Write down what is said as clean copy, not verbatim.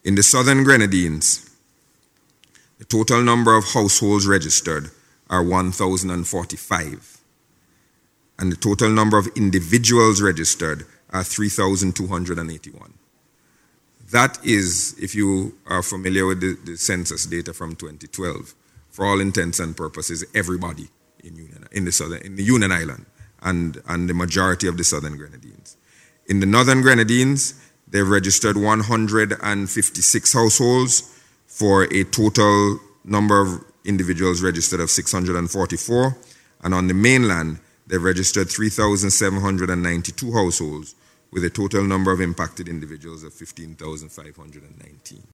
In the Southern Grenadines, the total number of households registered are 1,045, and the total number of individuals registered are 3,281. That is, if you are familiar with the census data from 2012, for all intents and purposes, everybody in the Union Island and the majority of the Southern Grenadines. In the Northern Grenadines, they've registered 156 households for a total number of individuals registered of 644. And on the mainland, they've registered 3,792 households with a total number of impacted individuals of 15,519.